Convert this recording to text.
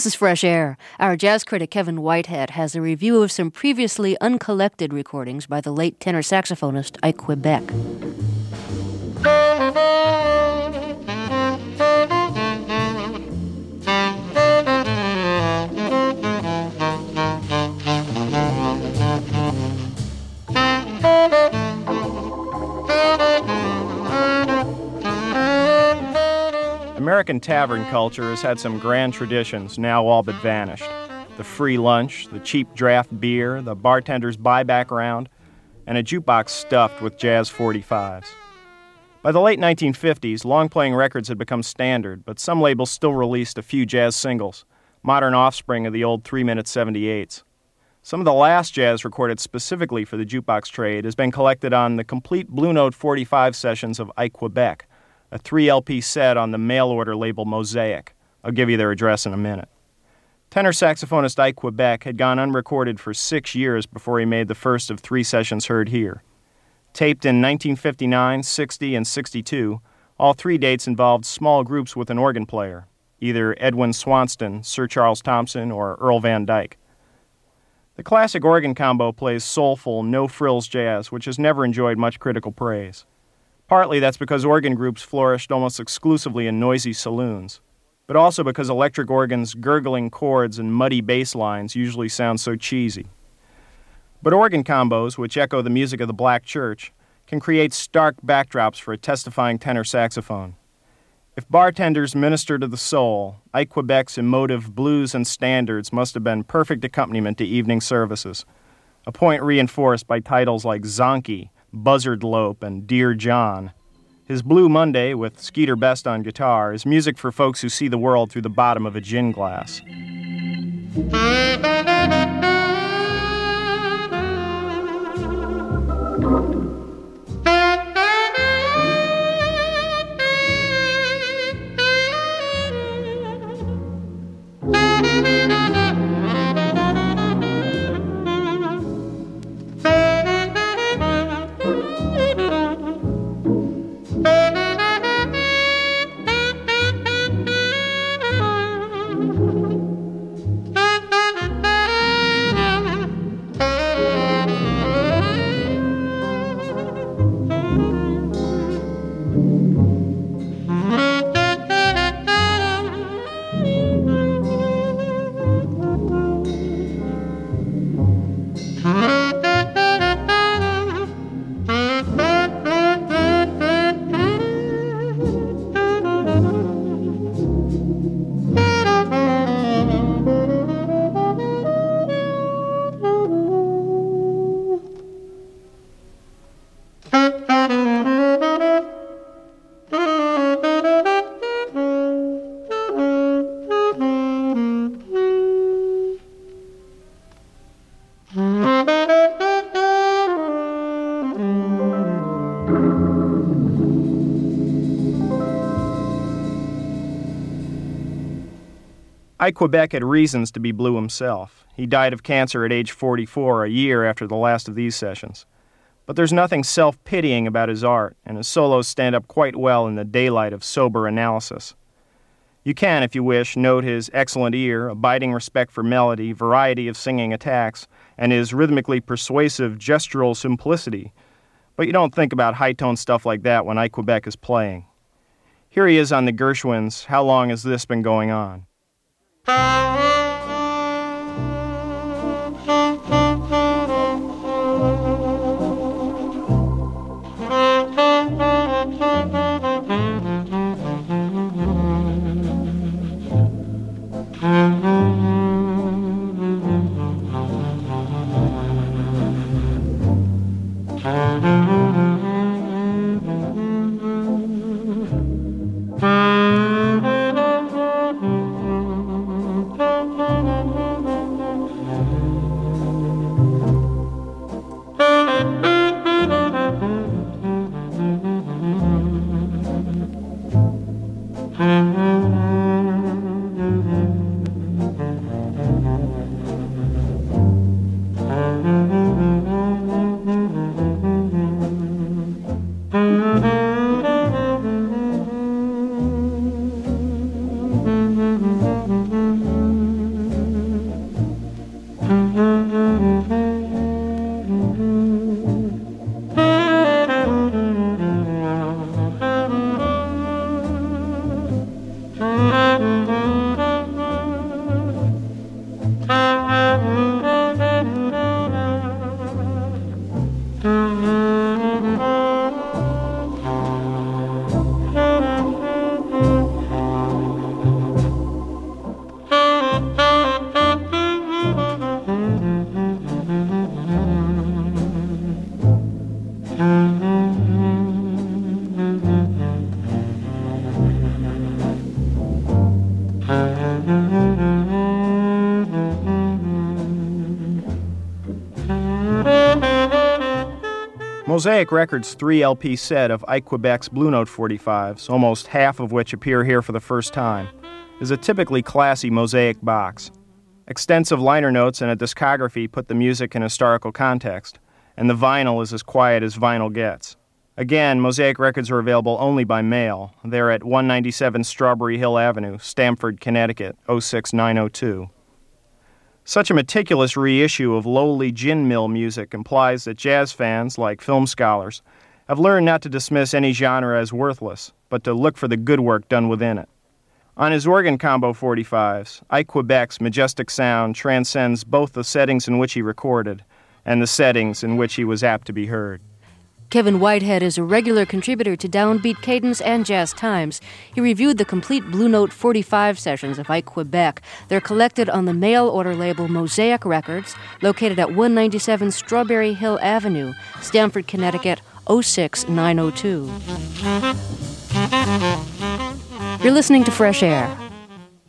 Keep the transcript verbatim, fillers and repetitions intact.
This is Fresh Air. Our jazz critic Kevin Whitehead has a review of some previously uncollected recordings by the late tenor saxophonist Ike Quebec. American tavern culture has had some grand traditions, now all but vanished. The free lunch, the cheap draft beer, the bartender's buyback round, and a jukebox stuffed with jazz forty-fives. By the late nineteen fifties, long-playing records had become standard, but some labels still released a few jazz singles, modern offspring of the old three-minute seventy-eights. Some of the last jazz recorded specifically for the jukebox trade has been collected on the complete Blue Note forty-five sessions of Ike Quebec, a three L P set on the mail-order label Mosaic. I'll give you their address in a minute. Tenor saxophonist Ike Quebec had gone unrecorded for six years before he made the first of three sessions heard here. Taped in nineteen fifty-nine, sixty, and sixty-two, all three dates involved small groups with an organ player, either Edwin Swanston, Sir Charles Thompson, or Earl Van Dyke. The classic organ combo plays soulful, no-frills jazz, which has never enjoyed much critical praise. Partly that's because organ groups flourished almost exclusively in noisy saloons, but also because electric organs' gurgling chords and muddy bass lines usually sound so cheesy. But organ combos, which echo the music of the Black Church, can create stark backdrops for a testifying tenor saxophone. If bartenders minister to the soul, Ike Quebec's emotive blues and standards must have been perfect accompaniment to evening services, a point reinforced by titles like Zonky, Buzzard Lope, and Dear John. His Blue Monday, with Skeeter Best on guitar, is music for folks who see the world through the bottom of a gin glass. Ike Quebec had reasons to be blue himself. He died of cancer at age forty-four, a year after the last of these sessions. But there's nothing self-pitying about his art, and his solos stand up quite well in the daylight of sober analysis. You can, if you wish, note his excellent ear, abiding respect for melody, variety of singing attacks, and his rhythmically persuasive gestural simplicity. But you don't think about high-tone stuff like that when Ike Quebec is playing. Here he is on the Gershwins' How Long Has This Been Going On? Mosaic Records' three L P set of Ike Quebec's Blue Note forty-fives, almost half of which appear here for the first time, is a typically classy Mosaic box. Extensive liner notes and a discography put the music in historical context, and the vinyl is as quiet as vinyl gets. Again, Mosaic Records are available only by mail. They're at one ninety-seven Strawberry Hill Avenue, Stamford, Connecticut, oh six nine oh two. Such a meticulous reissue of lowly gin mill music implies that jazz fans, like film scholars, have learned not to dismiss any genre as worthless, but to look for the good work done within it. On his organ combo forty-fives, Ike Quebec's majestic sound transcends both the settings in which he recorded and the settings in which he was apt to be heard. Kevin Whitehead is a regular contributor to Downbeat Cadence and Jazz Times. He reviewed the complete Blue Note forty-five sessions of Ike Quebec. They're collected on the mail-order label Mosaic Records, located at one ninety-seven Strawberry Hill Avenue, Stamford, Connecticut, oh six nine oh two. You're listening to Fresh Air.